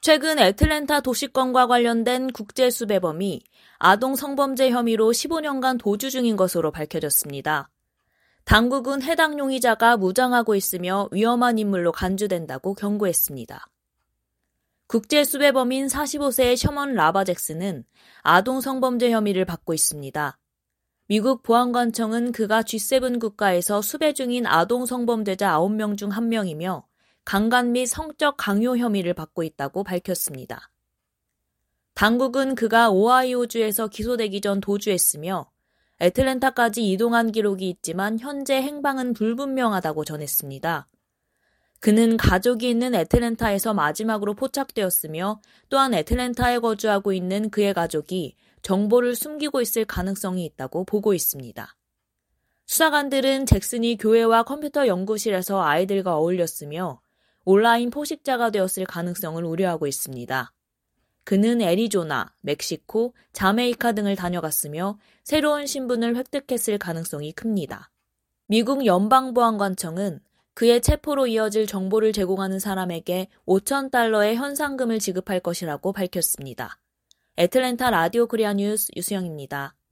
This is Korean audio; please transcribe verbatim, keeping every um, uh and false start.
최근 애틀랜타 도시권과 관련된 국제수배범이 아동 성범죄 혐의로 십오 년간 도주 중인 것으로 밝혀졌습니다. 당국은 해당 용의자가 무장하고 있으며 위험한 인물로 간주된다고 경고했습니다. 국제수배범인 사십오 세의 셔먼 라바 잭슨은 아동 성범죄 혐의를 받고 있습니다. 미국 보안관청은 그가 지 세븐 국가에서 수배 중인 아동 성범죄자 아홉 명 중 한 명이며 강간 및 성적 강요 혐의를 받고 있다고 밝혔습니다. 당국은 그가 오하이오주에서 기소되기 전 도주했으며 애틀랜타까지 이동한 기록이 있지만 현재 행방은 불분명하다고 전했습니다. 그는 가족이 있는 애틀랜타에서 마지막으로 포착되었으며 또한 애틀랜타에 거주하고 있는 그의 가족이 정보를 숨기고 있을 가능성이 있다고 보고 있습니다. 수사관들은 잭슨이 교회와 컴퓨터 연구실에서 아이들과 어울렸으며 온라인 포식자가 되었을 가능성을 우려하고 있습니다. 그는 애리조나, 멕시코, 자메이카 등을 다녀갔으며 새로운 신분을 획득했을 가능성이 큽니다. 미국 연방보안관청은 그의 체포로 이어질 정보를 제공하는 사람에게 오천 달러의 현상금을 지급할 것이라고 밝혔습니다. 애틀랜타 라디오 코리아 뉴스 유수영입니다.